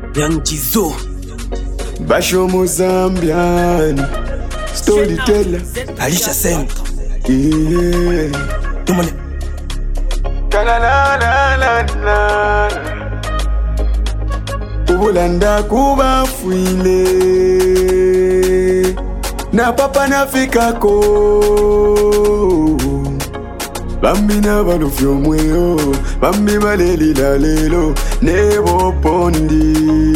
Young Jizo Basho Mozambian Storyteller Alicia Sen Yeah Tumone Ubulanda kuba fuile na papa nafika ko Bambi na balufyo mweo Bambi baleli la lelo Nebo pondi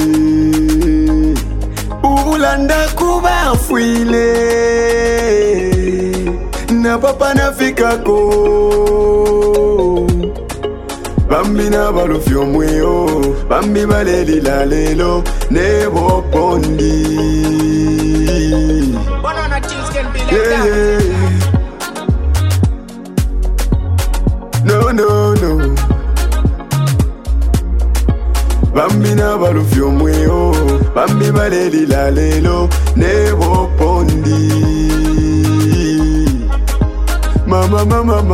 Ubulanda kuba fuile na papa nafika ko Bambi na balufyo mweo Bambi baleli la lelo Nebo pondi Banana things can be like yeah, that. yeah. No Bambi na balufyo mweo Bambi baleli la lelo Nebo pondi Mama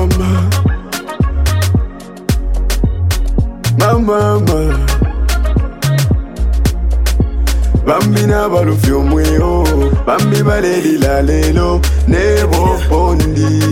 Bambi na balufyo mweo Bambi baleli la lelo Nebo pondi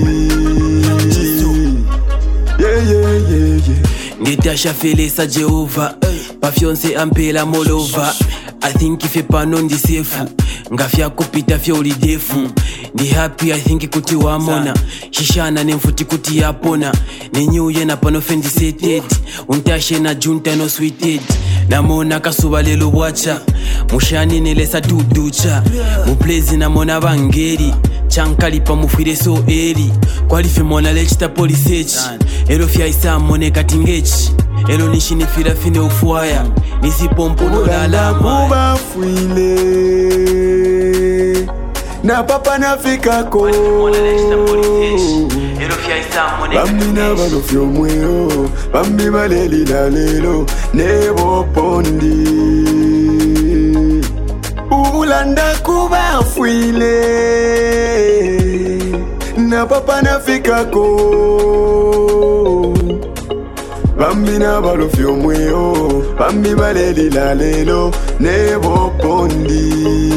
Yeah Ngetasha fele sa Jehova Pafyonse ampela molova I think ife pano ndi sefu Ngafya kupita fya ulidefu Ndi happy I think kuti wamona Shishana nemfuti kuti yapona Nenyuye na pano fendi seted Untashe na junta no sweeted Namona kasuba lelo wacha Mushani nelesa tuducha Muplezi na mona bangeri Chankali pa mufire so eri Kwalife mona lechita polisechi Elo fya isa mone katingechi Elo nishini fira fine ufuaya Nisi pompo no lalama Kuba fuile na papa nafika ko Bambi na balufyo mweo Bambi baleli la lelo Nebo pondi Ubulanda kuba fuile na papa nafika ko Bambi na balufyo mweo Bambi baleli la lelo Nebo pondi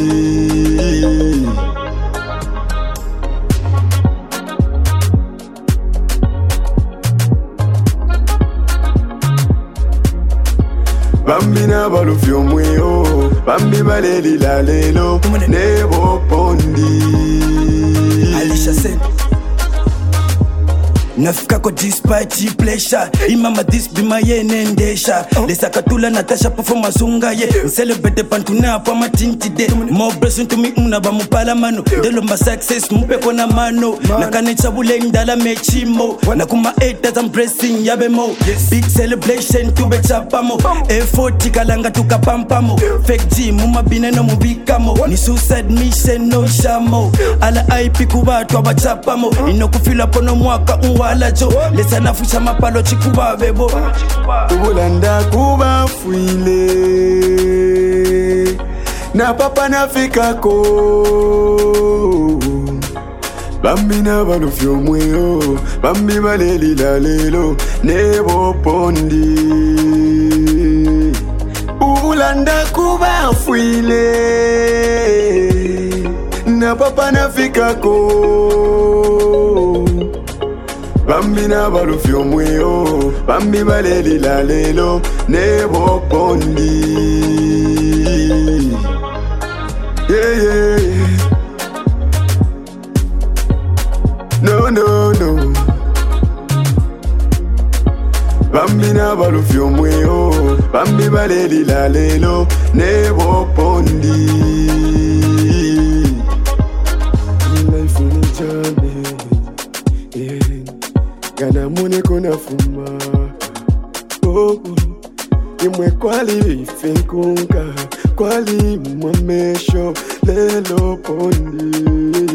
Bambi na balufyo mweo Bambi baleli la lelo Nebo pondi Alicia Sen Nafika ko despite pleasure Imama this be my yenendesha Lesa katula Natasha performance ungaye Celebrate pantuna pa matinti de More blessing to me unaba mupala mano Delo ma success mupe kona mano Nakane chabule ndala mechimo Nakuma 8 I'm blessing yabe mo Big celebration to be chapamo Effort kalanga tukapampamo Fake G muma bineno mubikamo Ni suicide mission no shamo Ala IP kubatu abachapamo Inokufila pono mwaka walajo lesa nafusha mapalo chikuba bebo Ubulanda kuba fuile na papa nafika ko Bambi na balufyo mweo Bambi baleli la lelo Nebo pondi Ubulanda kuba fuile na papa nafika ko Bambi na balufyo mweo Bambi baleli la lelo Nebo pondi Yeah No Bambi na balufyo mweo Bambi baleli la lelo Nebo pondi Life in a journey Yeah Gana mune kona fuma Imwe kwali finkunga Kwali mwamesho Lelo pondi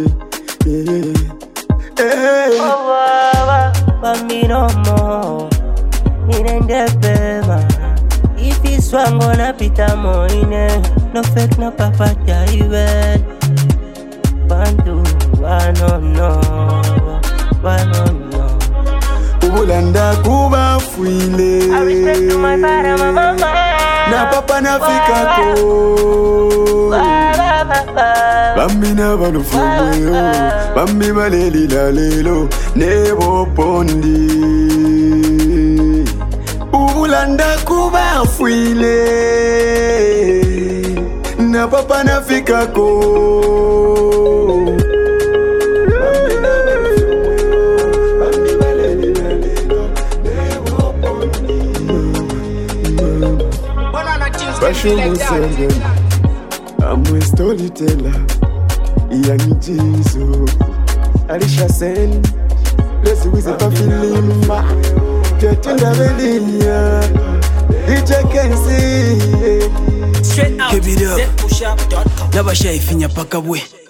Bambi no more Nirende pema Ifi swango na pita moine No fake no papata iwe Bandu wano Ubulanda kuba fuile I respect to my father, my mama na papa nafikako bambi n'abalufu omweyo bambi balelila lelo ne bopondi ulanda kubafwile na papa nafikako I'm a storyteller, Yanni Jizo, Alicia Sen, Resi Wize Pafilimba, Ketinda Velinia, DJ Kensi. Straight out, ZPushUp.com. Nabasha ifinya paka bwe.